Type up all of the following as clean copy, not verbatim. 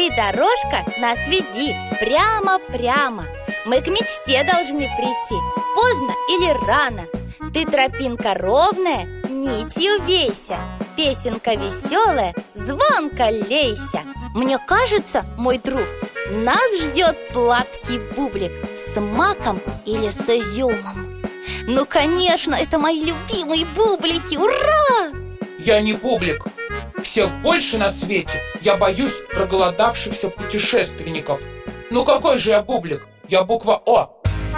Ты, дорожка, нас веди прямо-прямо. Мы к мечте должны прийти, поздно или рано. Ты тропинка ровная, нитью вейся. Песенка веселая, звонко лейся. Мне кажется, мой друг, нас ждет сладкий бублик с маком или с изюмом. Ну, конечно, это мои любимые бублики, ура! Я не бублик. Всех больше на свете я боюсь проголодавшихся путешественников. Ну какой же я бублик? Я буква О.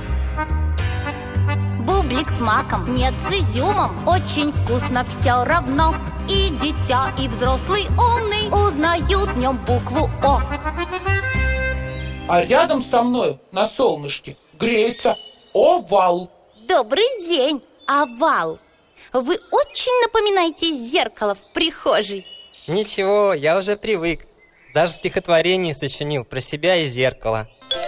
Бублик с маком, нет, с изюмом. Очень вкусно все равно. И дитя, и взрослый умный узнают в нем букву О. А рядом со мною на солнышке греется овал. Добрый день, овал. Вы очень напоминаете зеркало в прихожей. Ничего, я уже привык. Даже стихотворение сочинил про себя и зеркало.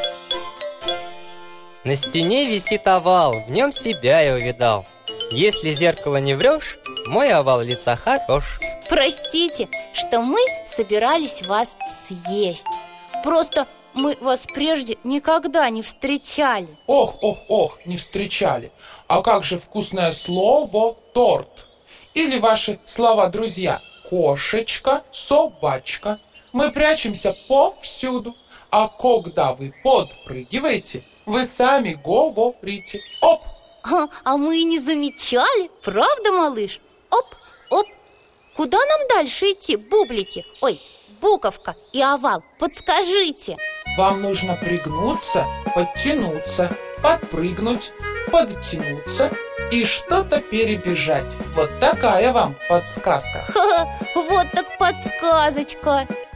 На стене висит овал, в нем себя я увидал. Если зеркало не врешь, мой овал лица хорош. Простите, что мы собирались вас съесть. Просто мы вас прежде никогда не встречали. Ох, не встречали. А как же вкусное слово торт? Или ваши слова-друзья кошечка, собачка. Мы прячемся повсюду. А когда вы подпрыгиваете, вы сами говорите оп. А мы и не замечали, правда, малыш? Оп, оп. Куда нам дальше идти, бублики? Ой, буковка и овал, подскажите. Вам нужно пригнуться, подтянуться, подпрыгнуть, подтянуться и что-то перебежать. Вот такая вам подсказка. Вот так подсказочка.